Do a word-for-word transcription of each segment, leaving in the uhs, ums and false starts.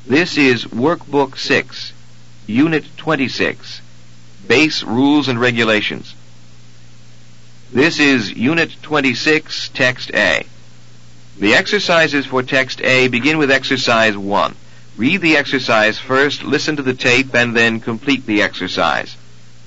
This is Workbook six, Unit twenty-six, Base Rules and Regulations. This is Unit twenty-six, Text A. The exercises for Text A begin with Exercise one. Read the exercise first, listen to the tape, and then complete the exercise.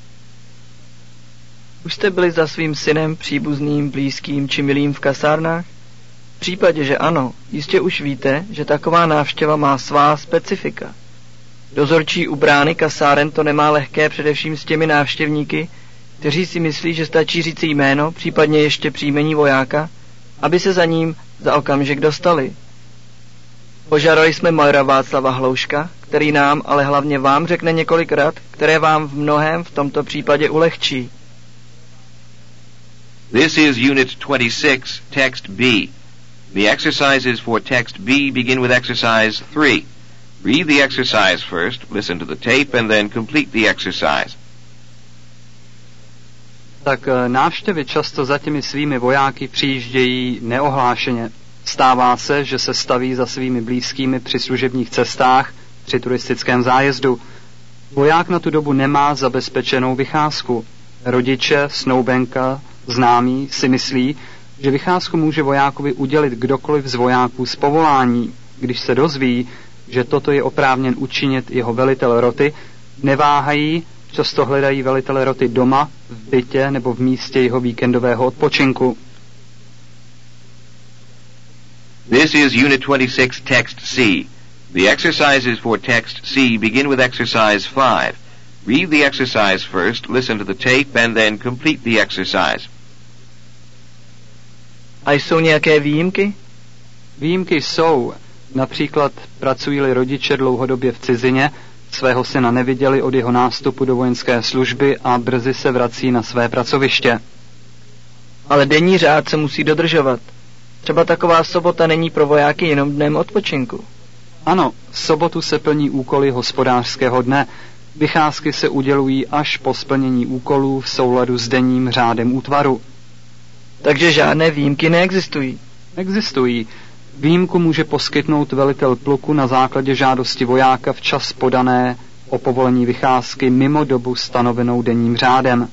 Už jste byli za svým synem, příbuzným, blízkým či milým v kasárnách? V případě, že ano, jistě už víte, že taková návštěva má svá specifika. Dozorčí u brány kasáren to nemá lehké především s těmi návštěvníky, kteří si myslí, že stačí říci jméno, případně ještě příjmení vojáka, aby se za ním za okamžik dostali. Požádali jsme majora Václava Hlouška, který nám, ale hlavně vám řekne několik rad, které vám v mnohém v tomto případě ulehčí. This is Unit twenty-six, Text B. The exercises for Text B begin with Exercise three. Read the exercise first, listen to the tape, and then complete the exercise. Tak návštěvy často za těmi svými vojáky přijíždějí neohlášeně. Stává se, že se staví za svými blízkými při služebních cestách, při turistickém zájezdu. Voják na tu dobu nemá zabezpečenou vycházku. Rodiče, snoubenka, známí si myslí, že vycházku může vojákovi udělit kdokoliv z vojáků z povolání. Když se dozví, že toto je oprávněn učinit jeho velitel roty, neváhají, často hledají velitele roty doma, v bytě nebo v místě jeho víkendového odpočinku. This is Unit twenty-six, Text C. The exercises for Text C begin with Exercise five. Read the exercise first, listen to the tape, and then complete the exercise. A jsou nějaké výjimky? Výjimky jsou. Například pracují-li rodiče dlouhodobě v cizině, svého syna neviděli od jeho nástupu do vojenské služby a brzy se vrací na své pracoviště. Ale denní řád se musí dodržovat. Třeba taková sobota není pro vojáky jenom dnem odpočinku. Ano, v sobotu se plní úkoly hospodářského dne. Vycházky se udělují až po splnění úkolů v souladu s denním řádem útvaru. Takže žádné výjimky neexistují. Existují. Výjimku může poskytnout velitel pluku na základě žádosti vojáka včas podané o povolení vycházky mimo dobu stanovenou denním řádem.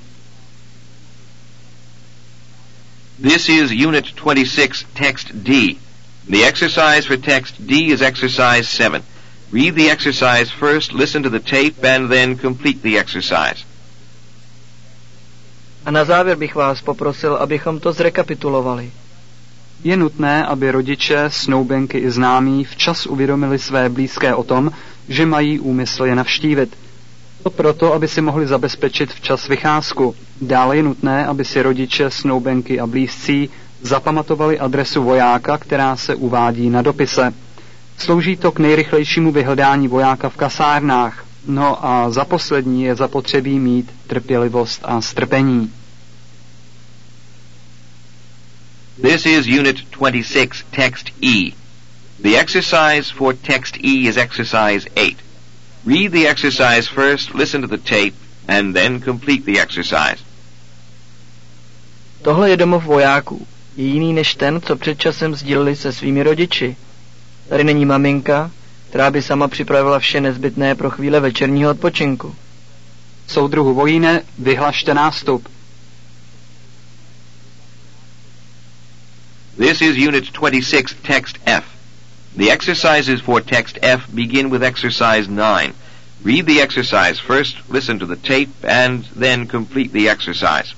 This is Unit twenty-six, Text D. The exercise for Text D is Exercise seven. Read the exercise first, listen to the tape, and then complete the exercise. A na závěr bych vás poprosil, abychom to zrekapitulovali. Je nutné, aby rodiče, snoubenky i známí včas uvědomili své blízké o tom, že mají úmysl je navštívit. To proto, aby si mohli zabezpečit včas vycházku. Dále je nutné, aby si rodiče, snoubenky a blízcí zapamatovali adresu vojáka, která se uvádí na dopise. Slouží to k nejrychlejšímu vyhledání vojáka v kasárnách. No a za poslední je zapotřebí mít trpělivost a strpení. This is Unit twenty-six, Text E. The exercise for Text E is Exercise eight. Read the exercise first, listen to the tape, and then complete the exercise. Tohle je domov vojáků. Je jiný než ten, co před časem sdíleli se svými rodiči. Tady není maminka, která by sama připravila vše nezbytné pro chvíle večerního odpočinku. Soudruhu vojíne, vyhlašte nástup. This is Unit twenty-six, Text F. The exercises for Text F begin with Exercise nine. Read the exercise first, listen to the tape, and then complete the exercise.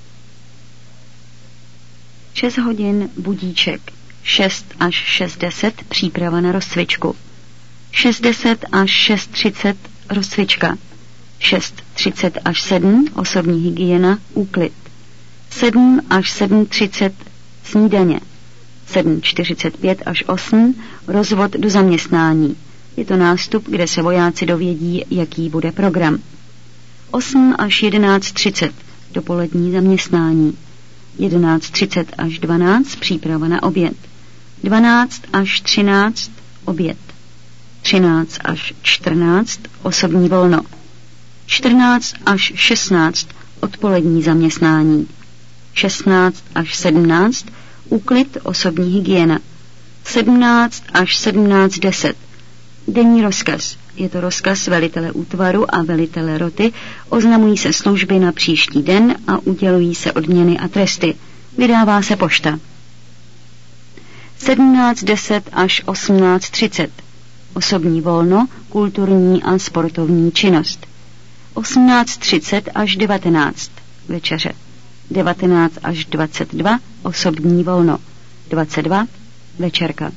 šest hodin budíček. šest až šest deset příprava na rozcvičku. šest deset až šest třicet rozcvička. šest třicet až sedm osobní hygiena, úklid. sedm až sedm třicet snídaně. sedm čtyřicet pět až osm rozvod do zaměstnání. Je to nástup, kde se vojáci dovědí, jaký bude program. osm až jedenáct třicet dopolední zaměstnání. jedenáct třicet až dvanáct příprava na oběd. dvanáct až třináct oběd. třináct až čtrnáct osobní volno. čtrnáct až šestnáct odpolední zaměstnání. šestnáct až sedmnáct úklid, osobní hygiena. sedmnáct až sedmnáct deset Denní rozkaz. Je to rozkaz velitele útvaru a velitele roty. Oznamují se služby na příští den a udělují se odměny a tresty. Vydává se pošta. sedmnáct deset až osmnáct třicet. Osobní volno, kulturní a sportovní činnost. osmnáct třicet až devatenáct. Večeře. devatenáct až dvacet dva. Osobní volno. dvacet dva. Večerka.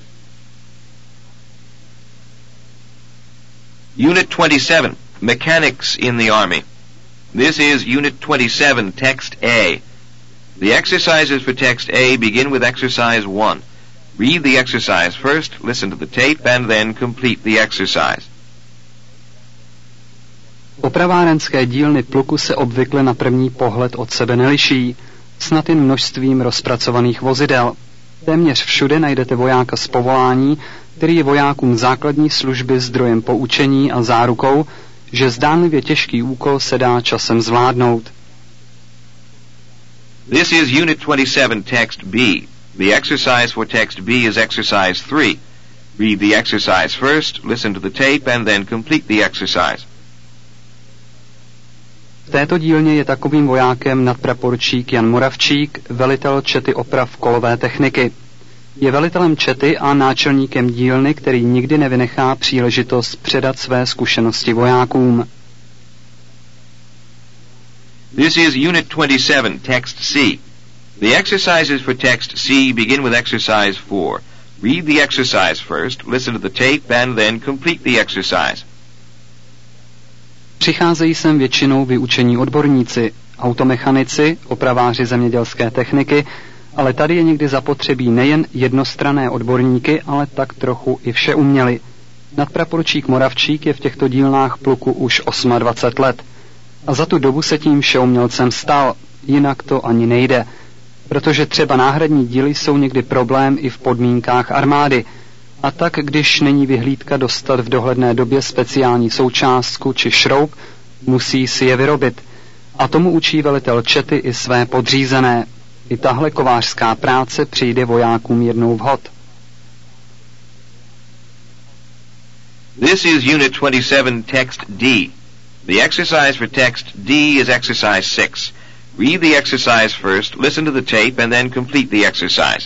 Unit twenty-seven, Mechanics in the Army. This is Unit twenty-seven, Text A. The exercises for Text A begin with Exercise one. Read the exercise first, listen to the tape, and then complete the exercise. Opravárenské dílny pluku se obvykle na první pohled od sebe neliší, snad jen množstvím rozpracovaných vozidel. Téměř všude najdete vojáka z povolání, který je vojákům základní služby zdrojem poučení a zárukou, že zdánlivě těžký úkol se dá časem zvládnout. This is Unit twenty-seven, Text B. The exercise for Text B is Exercise three. Read the exercise first, listen to the tape, and then complete the exercise. V této dílně je takovým vojákem nadpraporčík Jan Moravčík, velitel čety oprav kolové techniky. Je velitelem čety a náčelníkem dílny, který nikdy nevynechá příležitost předat své zkušenosti vojákům. This is Unit twenty-seven, Text C. The exercises for Text C begin with Exercise four. Read the exercise first, listen to the tape, and then complete the exercise. Přicházejí sem většinou vyučení odborníci, automechanici, opraváři zemědělské techniky, ale tady je někdy zapotřebí nejen jednostranné odborníky, ale tak trochu i vše uměli. Nadpraporčík Moravčík je v těchto dílnách pluku už dvacet osm let. A za tu dobu se tím všeumělcem stal, jinak to ani nejde. Protože třeba náhradní díly jsou někdy problém i v podmínkách armády. A tak, když není vyhlídka dostat v dohledné době speciální součástku či šroub, musí si je vyrobit. A tomu učí velitel čety i své podřízené. I tahle kovářská práce přijde vojákům jednou vhod. This is Unit twenty-seven, Text D. The exercise for Text D is Exercise six. Read the exercise first, listen to the tape, and then complete the exercise.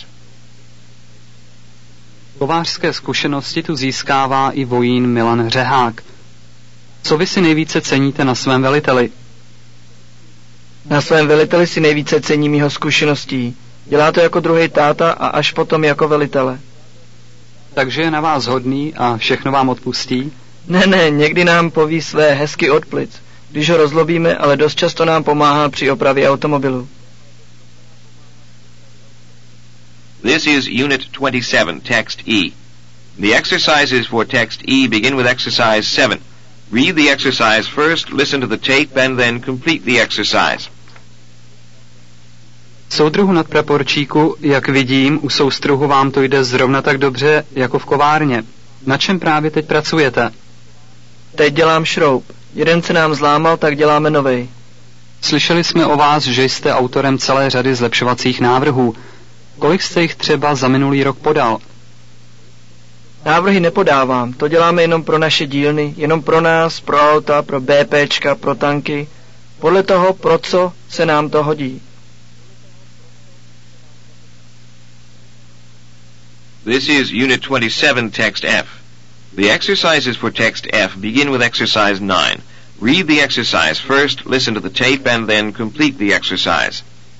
Kovářské zkušenosti tu získává i vojín Milan Hřehák. Co vy si nejvíce ceníte na svém veliteli? Na svém veliteli si nejvíce cením jeho zkušeností. Dělá to jako druhý táta a až potom jako velitele. Takže je na vás hodný a všechno vám odpustí? Ne, ne, někdy nám poví své hezky od plic, když ho rozlobíme, ale dost často nám pomáhá při opravě automobilu. This is Unit twenty-seven, Text E. The exercises for Text E begin with Exercise seven. Read the exercise first, listen to the tape, and then complete the exercise. Soudruhu nadpraporčíku, jak vidím, u soustruhu vám to jde zrovna tak dobře jako v kovárně. Na čem právě teď pracujete? Teď dělám šroub. Jeden se nám zlámal, tak děláme novej. Slyšeli jsme o vás, že jste autorem celé řady zlepšovacích návrhů. Kolik jste jich třeba za minulý rok podal? Návrhy nepodávám, to děláme jenom pro naše dílny, jenom pro nás, pro auta, pro BPčka, pro tanky. Podle toho, pro co se nám to hodí. This is Unit twenty-seven, Text F. The exercises for Text F begin with Exercise nine. Read the exercise first, listen to the tape, and then complete the exercise.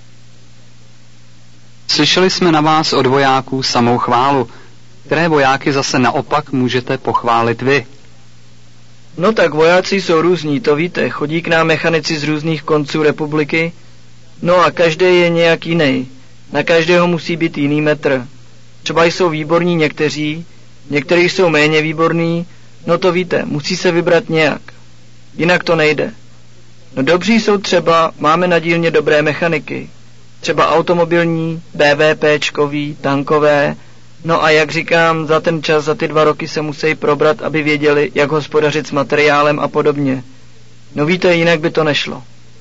Slyšeli jsme na vás od vojáků samou chválu. Které vojáky zase naopak můžete pochválit vy? No tak vojáci jsou různí, to víte, chodí k nám mechanici z různých konců republiky. No a každý je nějak jiný. Na každého musí být jiný metr. Třeba jsou výborní někteří, někteří jsou méně výborní, no to víte, musí se vybrat nějak. Jinak to nejde. No dobří jsou třeba, máme na dílně dobré mechaniky. Třeba automobilní, BVPčkový, tankové. No a jak říkám, za ten čas, za ty dva roky se musí probrat, aby věděli, jak hospodařit s materiálem a podobně. No víte, jinak by to nešlo.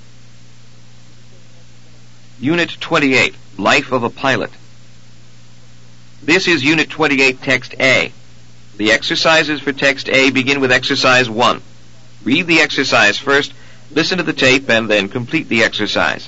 Unit twenty-eight, Life of a Pilot. This is Unit twenty-eight, Text A. The exercises for text A begin with exercise one. Read the exercise first, listen to the tape, and then complete the exercise.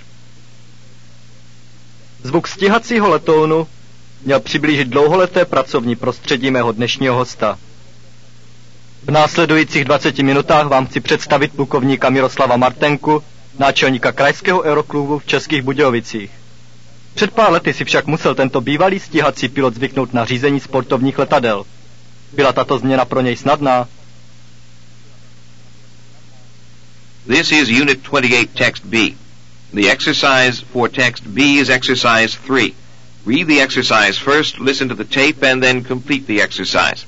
Zvuk stíhacího letounu měl přiblížit dlouholeté pracovní prostředí mého dnešního hosta. V následujících dvaceti minutách vám chci představit plukovníka Miroslava Martenku, náčelníka krajského aeroklubu v Českých Budějovicích. Před pár lety si však musel tento bývalý stíhací pilot zvyknout na řízení sportovních letadel. Byla tato změna pro něj snadná? This is Unit twenty-eight, Text B. The exercise for Text B is Exercise three. Read the exercise first, listen to the tape, and then complete the exercise.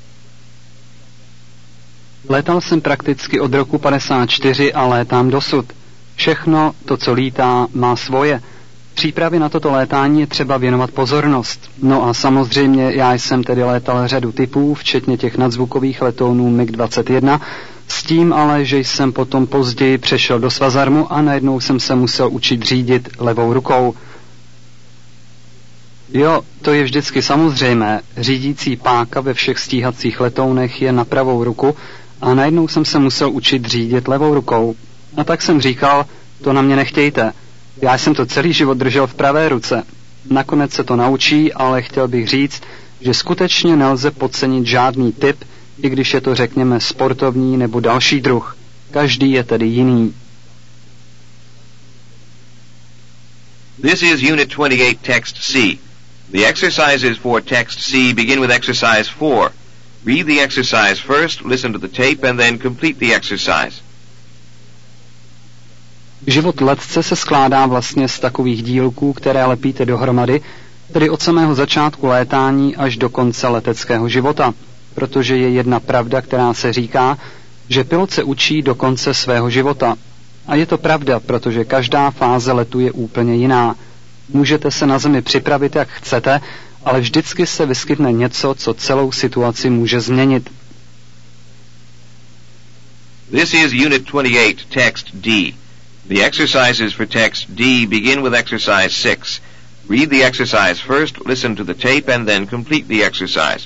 Létal jsem prakticky od roku padesát čtyři a létám dosud. Všechno to, co lítá, má svoje. Přípravě na toto létání je třeba věnovat pozornost. No a samozřejmě já jsem tedy létal řadu typů, včetně těch nadzvukových letounů mig dvacet jedna, s tím ale, že jsem potom později přešel do svazarmu a najednou jsem se musel učit řídit levou rukou. Jo, to je vždycky samozřejmé. Řídící páka ve všech stíhacích letounech je na pravou ruku a najednou jsem se musel učit řídit levou rukou. A tak jsem říkal, to na mě nechtějte. Já jsem to celý život držel v pravé ruce. Nakonec se to naučí, ale chtěl bych říct, že skutečně nelze podcenit žádný typ, i když je to, řekněme, sportovní nebo další druh. Každý je tedy jiný. This is Unit twenty-eight, Text C. The exercises for Text C begin with Exercise four. Read the exercise first, listen to the tape, and then complete the exercise. Život letce se skládá vlastně z takových dílků, které lepíte dohromady, tedy od samého začátku létání až do konce leteckého života, protože je jedna pravda, která se říká, že pilot se učí do konce svého života. A je to pravda, protože každá fáze letu je úplně jiná. Můžete se na zemi připravit, jak chcete, ale vždycky se vyskytne něco, co celou situaci může změnit. This is Unit twenty-eight, Text D. The exercises for Text D begin with Exercise six. Read the exercise first, listen to the tape, and then complete the exercise.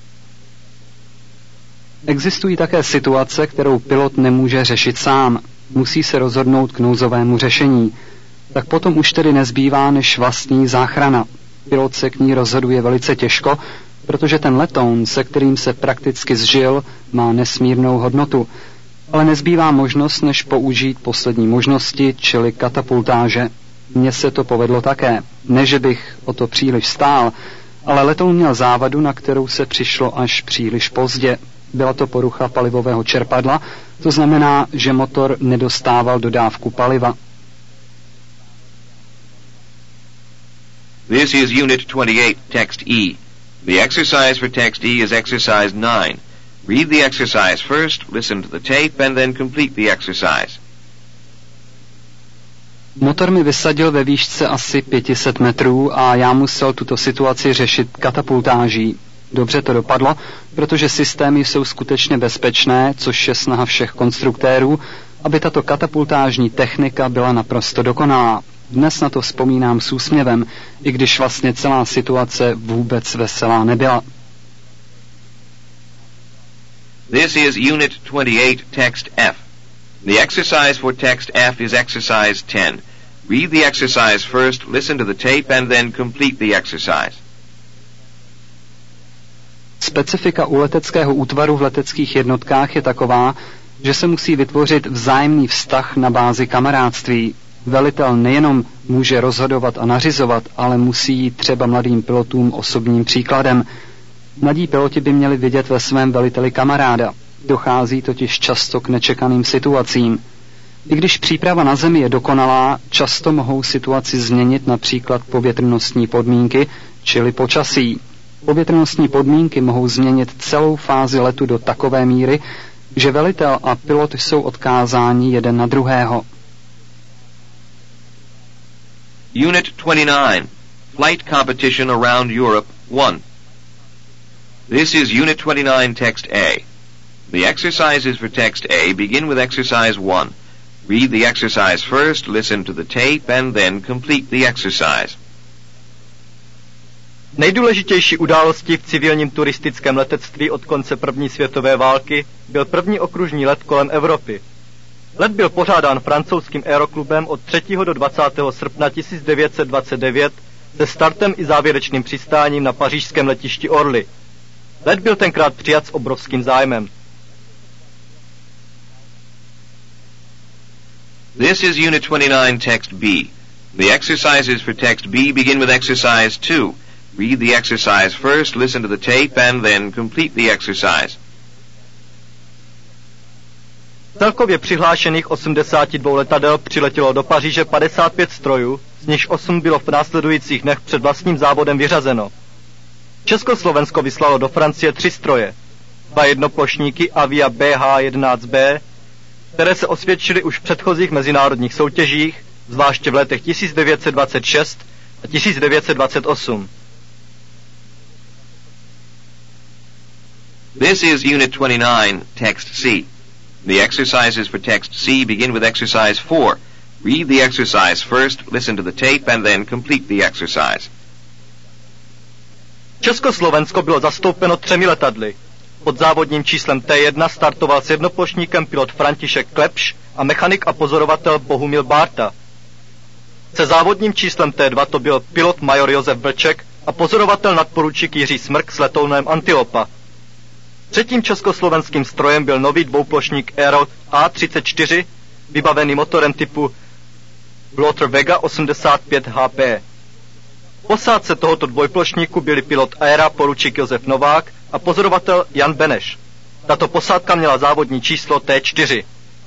Existují také situace, kterou pilot nemůže řešit sám. Musí se rozhodnout k nouzovému řešení. Tak potom už tedy nezbývá než vlastní záchrana. Pilot se k ní rozhoduje velice těžko, protože ten letoun, se kterým se prakticky zžil, má nesmírnou hodnotu. Ale nezbývá možnost, než použít poslední možnosti, čili katapultáže. Mně se to povedlo také. Ne, že bych o to příliš stál, ale letoun měl závadu, na kterou se přišlo až příliš pozdě. Byla to porucha palivového čerpadla, to znamená, že motor nedostával dodávku paliva. This is Unit twenty-eight, Text E. The exercise for Text E is Exercise nine. Read the exercise first, listen to the tape, and then complete the exercise. Motor mi vysadil ve výšce asi pět set metrů a já musel tuto situaci řešit katapultáží. Dobře to dopadlo, protože systémy jsou skutečně bezpečné, což je snaha všech konstruktérů, aby tato katapultážní technika byla naprosto dokonalá. Dnes na to vzpomínám s úsměvem, i když vlastně celá situace vůbec veselá nebyla. This is Unit twenty-eight, Text F. The exercise for Text F is Exercise ten. Read the exercise first, listen to the tape, and then complete the exercise. Specifika u leteckého útvaru v leteckých jednotkách je taková, že se musí vytvořit vzájemný vztah na bázi kamarádství. Velitel nejenom může rozhodovat a nařizovat, ale musí jít třeba mladým pilotům osobním příkladem. Mladí piloti by měli vidět ve svém veliteli kamaráda. Dochází totiž často k nečekaným situacím. I když příprava na zemi je dokonalá, často mohou situaci změnit například povětrnostní podmínky, čili počasí. Povětrnostní podmínky mohou změnit celou fázi letu do takové míry, že velitel a pilot jsou odkázáni jeden na druhého. Unit twenty-nine, Flight Competition Around Europe one. This is Unit twenty-nine, Text A. The exercises for Text A begin with Exercise one. Read the exercise first, listen to the tape, and then complete the exercise. Nejdůležitější událostí v civilním turistickém letectví od konce první světové války byl první okružní let kolem Evropy. Let byl pořádán francouzským aeroklubem od třetího do dvacátého srpna tisíc devět set dvacet devět se startem i závěrečným přistáním na pařížském letišti Orly. Let byl tenkrát přijat s obrovským zájmem. This is Unit twenty-nine, Text B. The exercises for Text B begin with Exercise two. Read the exercise first, listen to the tape, and then complete the exercise. Celkově přihlášených osmdesát dva letadel přiletělo do Paříže padesát pět strojů, z nichž osm bylo v následujících dnech před vlastním závodem vyřazeno. Československo vyslalo do Francie tři stroje, dva jednoplošníky Avia B H jedenáct B, které se osvědčily už v předchozích mezinárodních soutěžích, zvláště v letech tisíc devět set dvacet šest a tisíc devět set dvacet osm. This is Unit twenty-nine, Text C. The exercises for Text C begin with Exercise four. Read the exercise first, listen to the tape, and then complete the exercise. Československo bylo zastoupeno třemi letadly. Pod závodním číslem T jedna startoval s jednoplošníkem pilot František Klepš a mechanik a pozorovatel Bohumil Bárta. Se závodním číslem T dva to byl pilot major Josef Vlček a pozorovatel nadporučík Jiří Smrk s letounem Antilopa. Třetím československým strojem byl nový dvouplošník Aero A třicet čtyři, vybavený motorem typu Blotter Vega osmdesát pět H P. V posádce tohoto dvojplošníku byli pilot Aera poručík Josef Novák a pozorovatel Jan Beneš. Tato posádka měla závodní číslo T čtyři.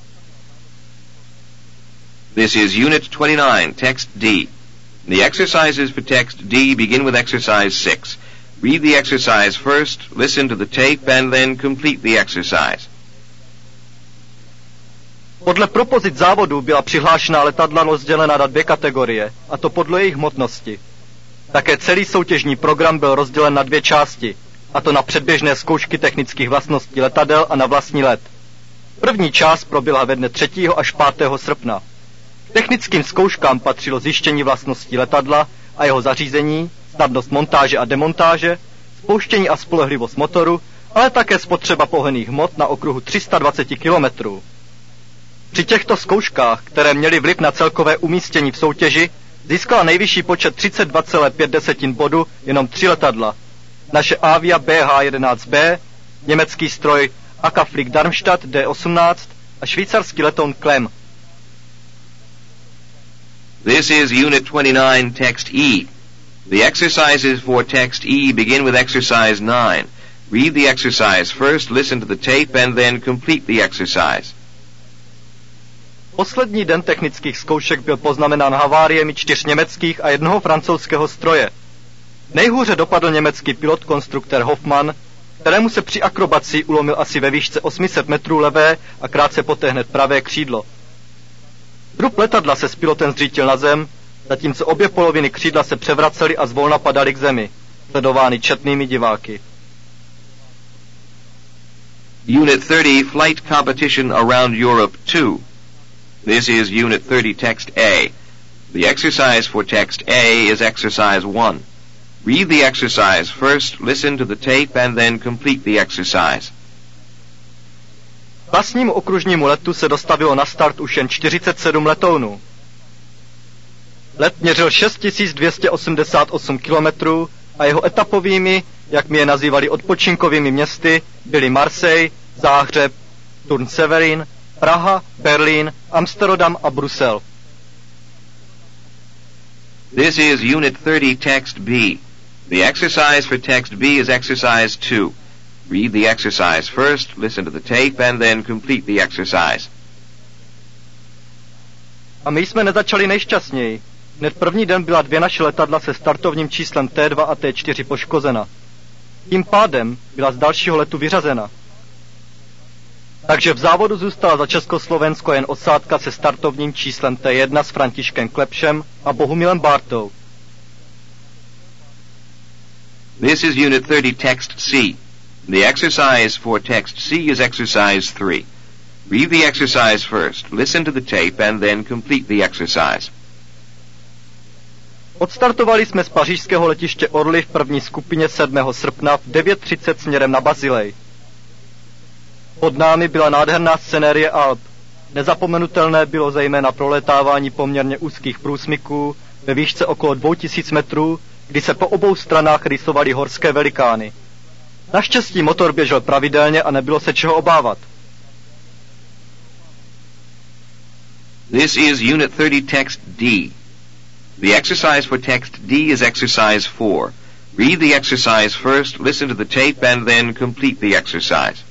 This is Unit twenty-nine, Text D. The exercises for Text D begin with Exercise six. Read the exercise first, listen to the tape, and then complete the exercise. Podle propozit závodu byla přihlášená letadla rozdělena na dvě kategorie, a to podle jejich hmotnosti. Také celý soutěžní program byl rozdělen na dvě části, a to na předběžné zkoušky technických vlastností letadel a na vlastní let. První část proběhla ve dne třetího až pátého srpna. K technickým zkouškám patřilo zjištění vlastností letadla a jeho zařízení, snadnost montáže a demontáže, spouštění a spolehlivost motoru, ale také spotřeba pohonných hmot na okruhu tři sta dvacet kilometrů. Při těchto zkouškách, které měly vliv na celkové umístění v soutěži, získala nejvyšší počet třicet dva celá pět bodu jenom tři letadla. Naše Avia B H jedenáct B, německý stroj Akaflieg Darmstadt D osmnáct a švýcarský letoun Klem. This is Unit twenty-nine, Text E. The exercises for Text E begin with Exercise nine. Read the exercise first, listen to the tape, and then complete the exercise. Poslední den technických zkoušek byl poznamenán haváriemi čtyř německých a jednoho francouzského stroje. Nejhůře dopadl německý pilot konstruktor Hoffmann, kterému se při akrobaci ulomil asi ve výšce osm set metrů levé a krátce poté hned pravé křídlo. Trup letadla se s pilotem zřítil na zem, zatímco obě poloviny křídla se převracely a zvolna padaly k zemi, sledovány četnými diváky. Unit thirty, Flight Competition Around Europe two. This is Unit thirty, Text A. The exercise for Text A is Exercise one. Read the exercise first, listen to the tape, and then complete the exercise. K vlastnímu okružnímu letu se dostavilo na start už jen čtyřicet sedm letounů. Let měřil šest tisíc dvě stě osmdesát osm kilometrů a jeho etapovými, jak mi je nazývali odpočinkovými městy, byly Marseille, Záhřeb, Turn Severin, Praha, Berlín, Amsterdam a Brusel. This is Unit thirty, Text B. The exercise for Text B is Exercise two. Read the exercise first, listen to the tape, and then complete the exercise. A my jsme nezačali nejšťastněji. Hned první den byla dvě naše letadla se startovním číslem T dva a T čtyři poškozena. Tím pádem byla z dalšího letu vyřazena. Takže v závodu zůstala za Československo jen osádka se startovním číslem T jedna s Františkem Klepšem a Bohumilem Bártou. This is Unit thirty, Text C. The exercise for Text C is Exercise three. Read the exercise first, listen to the tape, and then complete the exercise. Odstartovali jsme z pařížského letiště Orly v první skupině sedmého srpna v devět třicet směrem na Bazilej. Pod námi byla nádherná scenérie Alp. Nezapomenutelné bylo zejména prolétávání poměrně úzkých průsmyků ve výšce okolo dvou tisíc metrů, kdy se po obou stranách rýsovaly horské velikány. Naštěstí motor běžel pravidelně a nebylo se čeho obávat. This is Unit thirty, Text D. The exercise for Text D is Exercise four. Read the exercise first, listen to the tape, and then complete the exercise.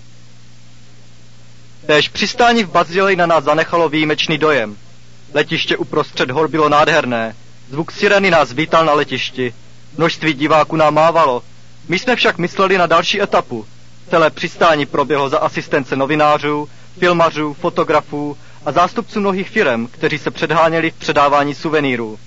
Též přistání v Bazilej na nás zanechalo výjimečný dojem. Letiště uprostřed hor bylo nádherné. Zvuk sireny nás vítal na letišti. Množství diváků nám mávalo. My jsme však mysleli na další etapu. Celé přistání proběhlo za asistence novinářů, filmařů, fotografů a zástupců mnohých firem, kteří se předháněli v předávání suvenýrů.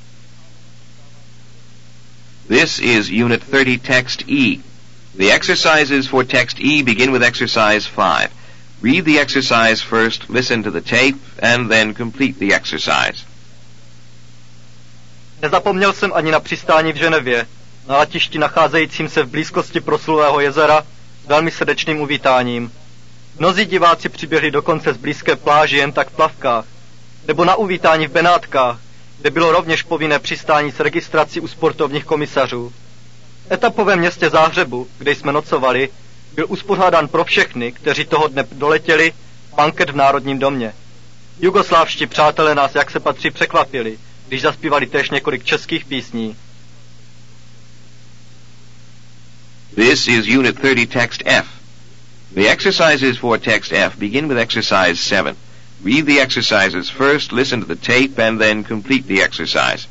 This is Unit thirty, Text E. The exercises for Text E begin with Exercise five. Read the exercise first, listen to the tape, and then complete the exercise. Nezapomněl jsem ani na přistání v Ženevě, na letišti nacházejícím se v blízkosti proslulého jezera s velmi srdečným uvítáním. Mnozí diváci přiběhli dokonce z blízké pláži jen tak v plavkách, nebo na uvítání v Benátkách, kde bylo rovněž povinné přistání s registrací u sportovních komisařů. V etapovém městě Záhřebu, kde jsme nocovali, byl uspořádán pro všechny, kteří toho dne doletěli, banket v Národním domě. Jugoslávští přátelé nás, jak se patří, překvapili, když zaspívali též několik českých písní. This is Unit thirty, Text F. The exercises for Text F begin with Exercise seven. Read the exercises first, listen to the tape, and then complete the exercise.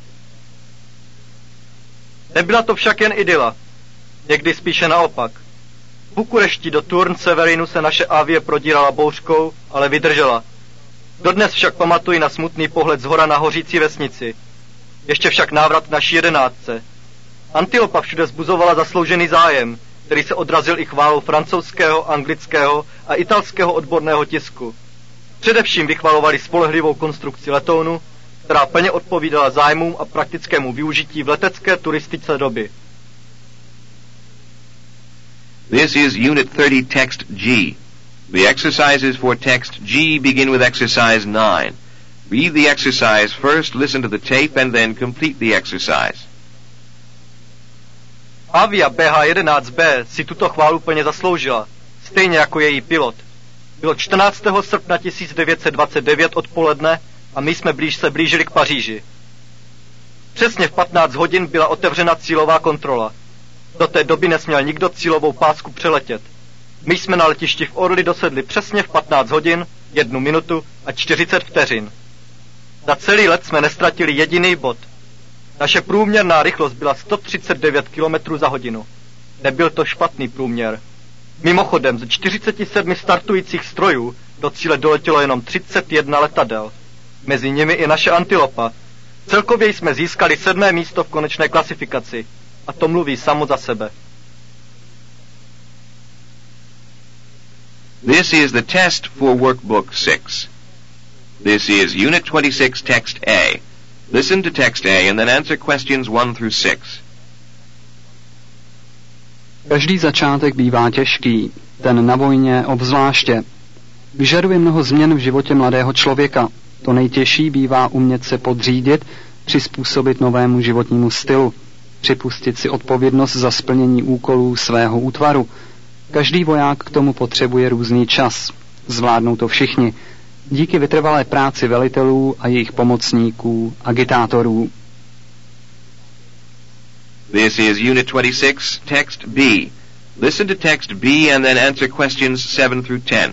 Nebyla to však jen idyla. Někdy spíše naopak. V Bukurešti do Turn Severinu se naše avie prodírala bouřkou, ale vydržela. Dodnes však pamatuji na smutný pohled zhora na hořící vesnici. Ještě však návrat naší jedenáctce. Antilopa všude zbuzovala zasloužený zájem, který se odrazil i chválou francouzského, anglického a italského odborného tisku. Především vychvalovali spolehlivou konstrukci letounu, která plně odpovídala zájmům a praktickému využití v letecké turistice doby. This is Unit thirty, Text G. The exercises for Text G begin with Exercise nine. Read the exercise first, listen to the tape, and then complete the exercise. Avia B H jedenáct B si tuto chválu plně zasloužila, stejně jako její pilot. Bylo čtrnáctého srpna tisíc devět set dvacet devět odpoledne a my jsme blíž se blížili k Paříži. Přesně v patnáct hodin byla otevřena cílová kontrola. Do té doby nesměl nikdo cílovou pásku přeletět. My jsme na letišti v Orly dosedli přesně v patnáct hodin, jednu minutu a čtyřicet vteřin. Za celý let jsme nestratili jediný bod. Naše průměrná rychlost byla sto třicet devět kilometrů za hodinu. Nebyl to špatný průměr. Mimochodem, ze čtyřiceti sedmi startujících strojů do cíle doletělo jenom třicet jedna letadel. Mezi nimi i naše Antilopa. Celkově jsme získali sedmé místo v konečné klasifikaci. A to mluví samo za sebe. This is the test for Workbook six. This is Unit twenty-six, Text A. Listen to Text A and then answer questions one through six. Každý začátek bývá těžký, ten na vojně obzvláště. Vyžaduje mnoho změn v životě mladého člověka. To nejtěžší bývá umět se podřídit, přizpůsobit novému životnímu stylu, připustit si odpovědnost za splnění úkolů svého útvaru. Každý voják k tomu potřebuje různý čas. Zvládnou to všichni. Díky vytrvalé práci velitelů a jejich pomocníků, agitátorů. This is Unit twenty-six, Text B. Listen to Text B and then answer questions seven through ten.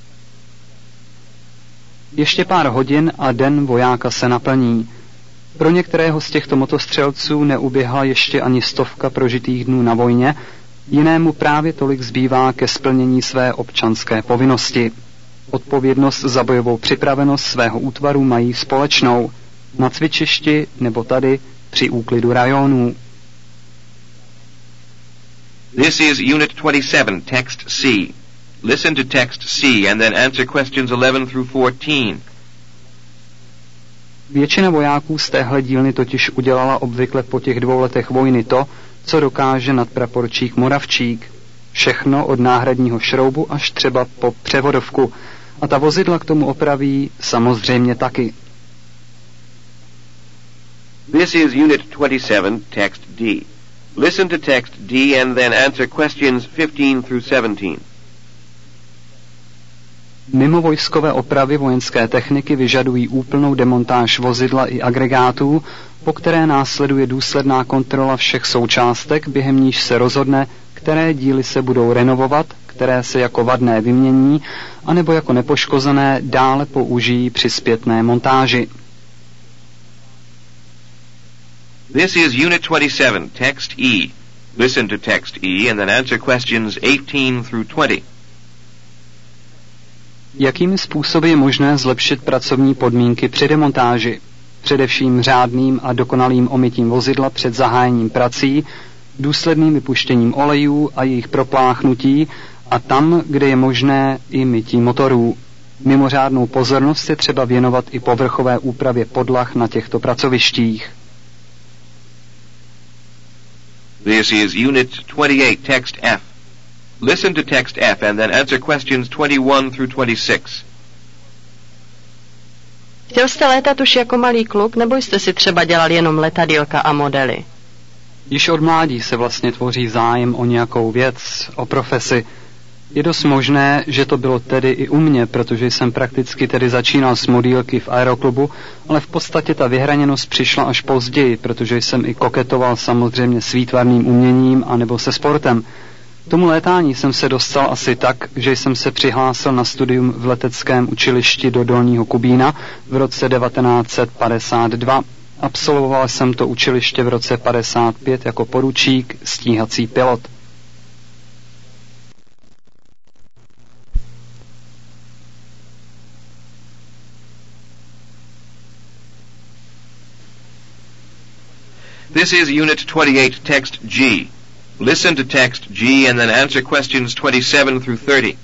Ještě pár hodin a den vojáka se naplní. Pro některého z těchto motostřelců neuběhla ještě ani stovka prožitých dnů na vojně, jinému právě tolik zbývá ke splnění své občanské povinnosti. Odpovědnost za bojovou připravenost svého útvaru mají společnou, na cvičišti nebo tady při úklidu rajonů. This is Unit twenty-seven, Text C. Listen to Text C and then answer questions eleven through fourteen. Většina vojáků z téhle dílny totiž udělala obvykle po těch dvou letech vojny to, co dokáže nadpraporčík Moravčík. Všechno od náhradního šroubu až třeba po převodovku. A ta vozidla k tomu opraví samozřejmě taky. This is Unit twenty-seven, Text D. Listen to Text D and then answer questions fifteen through seventeen. Mimovojskové opravy vojenské techniky vyžadují úplnou demontáž vozidla i agregátů, po které následuje důsledná kontrola všech součástek, během níž se rozhodne, které díly se budou renovovat, které se jako vadné vymění, anebo jako nepoškozené dále použijí při zpětné montáži. This is Unit twenty-seven, Text E. Listen to Text E and then answer questions eighteen through twenty. Jakými způsoby je možné zlepšit pracovní podmínky při demontáži? Především řádným a dokonalým omytím vozidla před zahájením prací, důsledným vypuštěním olejů a jejich propláchnutí a tam, kde je možné, i mytí motorů. Mimořádnou pozornost je třeba věnovat i povrchové úpravě podlah na těchto pracovištích. This is Unit twenty-eight, Text F. Listen to Text F and then answer questions twenty-one through twenty-six. Chtěl jste létat už jako malý kluk, nebo jste si třeba dělal jenom letadýlka a modely? Již od mládí se vlastně tvoří zájem o nějakou věc, o profesi. Je dost možné, že to bylo tedy i u mě, protože jsem prakticky tedy začínal s modýlky v aeroklubu, ale v podstatě ta vyhraněnost přišla až později, protože jsem i koketoval samozřejmě s výtvarným uměním anebo se sportem. K tomu létání jsem se dostal asi tak, že jsem se přihlásil na studium v leteckém učilišti do Dolního Kubína v roce devatenáct set padesát dva. Absolvoval jsem to učiliště v roce padesát pět jako poručík, stíhací pilot. This is Unit twenty-eight, Text G. Listen to Text G and then answer questions twenty-seven through thirty.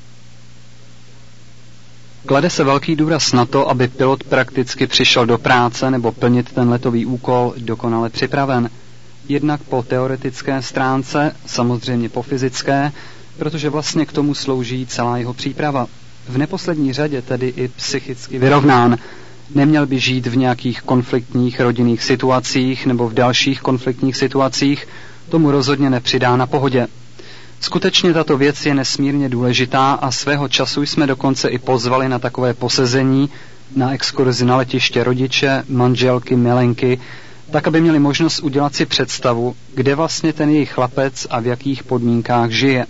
Klade se velký důraz na to, aby pilot prakticky přišel do práce nebo plnit ten letový úkol dokonale připraven. Jednak po teoretické stránce, samozřejmě po fyzické, protože vlastně k tomu slouží celá jeho příprava. V neposlední řadě tedy i psychicky vyrovnán. Neměl by žít v nějakých konfliktních rodinných situacích nebo v dalších konfliktních situacích, tomu rozhodně nepřidá na pohodě. Skutečně tato věc je nesmírně důležitá a svého času jsme dokonce i pozvali na takové posezení, na exkurzi na letiště rodiče, manželky, milenky, tak aby měli možnost udělat si představu, kde vlastně ten jejich chlapec a v jakých podmínkách žije.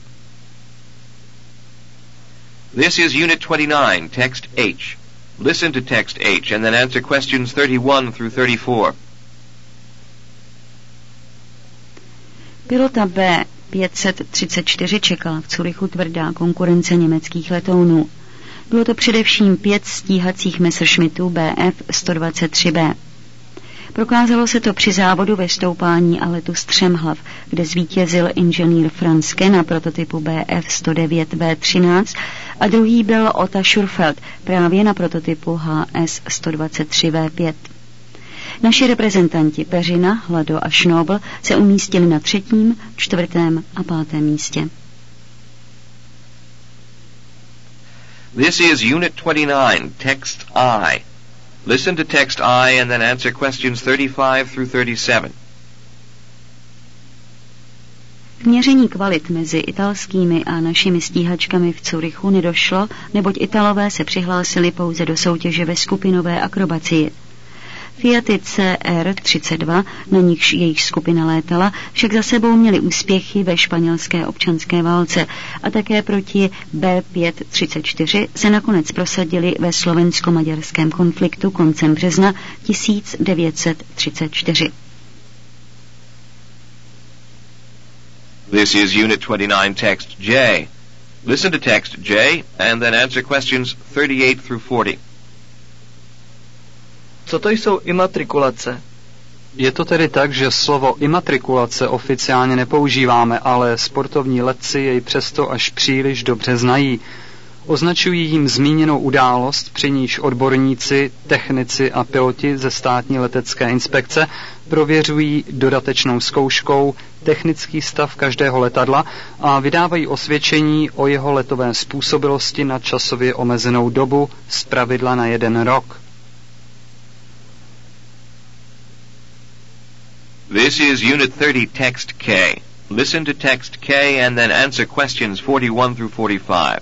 This is Unit twenty-nine, Text H. Listen to Text H and then answer questions thirty-one through thirty-four. Pilota B pět set třicet čtyři čekala v Curychu tvrdá konkurence německých letounů. Bylo to především pět stíhacích Messerschmittů B F sto dvacet tři B. Prokázalo se to při závodu ve stoupání a letu Střemhlav, kde zvítězil inženýr Franske na prototypu B F sto devět B třináct a druhý byl Ota Schurfeld právě na prototypu H S sto dvacet tři V pět. Naši reprezentanti Peřina, Hlado a Schnobel se umístili na třetím, čtvrtém a pátém místě. This is Unit twenty-nine, Text I. Listen to Text I and then answer questions thirty-five through thirty-seven. K měření kvalit mezi italskými a našimi stíhačkami v Curychu nedošlo, neboť Italové se přihlásili pouze do soutěže ve skupinové akrobacii. Fiaty C R třicet dva, na nichž jejich skupina létala, však za sebou měli úspěchy ve španělské občanské válce a také proti B pět třicet čtyři se nakonec prosadili ve slovensko-maďarském konfliktu koncem března tisíc devět set třicet čtyři. This is Unit twenty-nine, Text J. Listen to Text J and then answer questions thirty-eight through forty. Co to jsou imatrikulace? Je to tedy tak, že slovo imatrikulace oficiálně nepoužíváme, ale sportovní letci jej přesto až příliš dobře znají. Označují jim zmíněnou událost, při níž odborníci, technici a piloti ze státní letecké inspekce prověřují dodatečnou zkouškou technický stav každého letadla a vydávají osvědčení o jeho letové způsobilosti na časově omezenou dobu, zpravidla na jeden rok. This is Unit thirty, Text K. Listen to Text K and then answer questions forty-one through forty-five.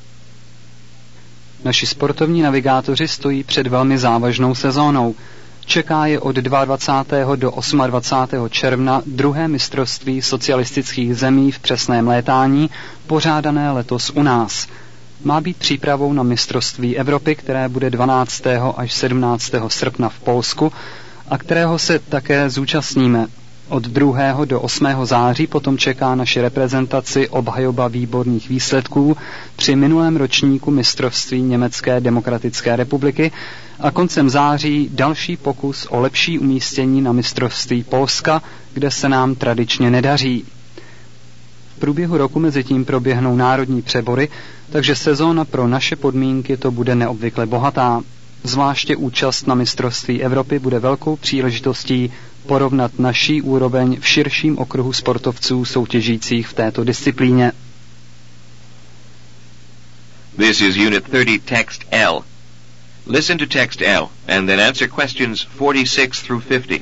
Naši sportovní navigátoři stojí před velmi závažnou sezónou. Čeká je od dvacátého druhého do dvacátého osmého června druhé mistrovství socialistických zemí v přesném létání, pořádané letos u nás. Má být přípravou na mistrovství Evropy, které bude dvanáctého až sedmnáctého srpna v Polsku a kterého se také zúčastníme. Od druhého do osmého září potom čeká naši reprezentaci obhajoba výborných výsledků při minulém ročníku mistrovství Německé demokratické republiky a koncem září další pokus o lepší umístění na mistrovství Polska, kde se nám tradičně nedaří. V průběhu roku mezi tím proběhnou národní přebory, takže sezóna pro naše podmínky to bude neobvykle bohatá. Zvláště účast na mistrovství Evropy bude velkou příležitostí porovnat naší úroveň v širším okruhu sportovců soutěžících v této disciplíně. This is Unit thirty, Text L. Listen to Text L and then answer questions forty-six through fifty.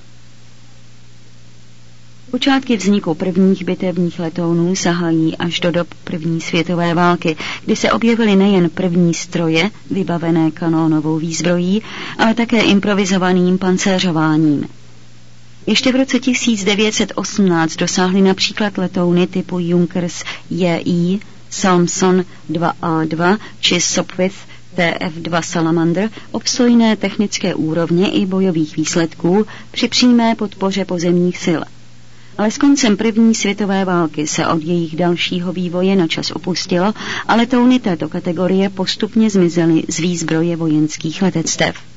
Počátky vzniku prvních bitevních letounů sahají až do dob první světové války, kdy se objevily nejen první stroje, vybavené kanónovou výzbrojí, ale také improvizovaným pancéřováním. Ještě v roce tisíc devět set osmnáct dosáhly například letouny typu Junkers J I, Salmson dva A dva či Sopwith T F dva Salamander obstojné technické úrovně i bojových výsledků při přímé podpoře pozemních sil. Ale s koncem první světové války se od jejich dalšího vývoje na čas opustilo a letouny této kategorie postupně zmizely z výzbroje vojenských letectev.